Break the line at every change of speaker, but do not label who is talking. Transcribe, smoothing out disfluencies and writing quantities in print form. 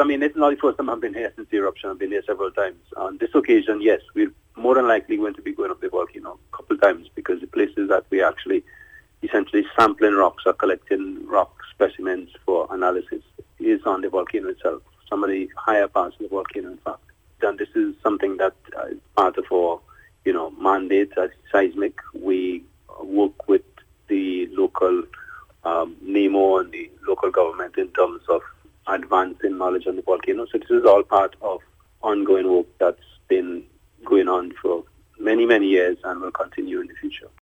I mean, it's not the first time I've been here since the eruption. I've been here several times. On this occasion, yes, we're more than likely going to be going up the volcano a couple of times, because the places that we actually essentially sampling rocks or collecting rock specimens for analysis is on the volcano itself, some of the higher parts of the volcano, in fact. And this is something that is part of our, mandate as seismic. We work with the local NEMO and the local government in terms of advancing knowledge on the volcano. So this is all part of ongoing work that's been going on for many, many years and will continue in the future.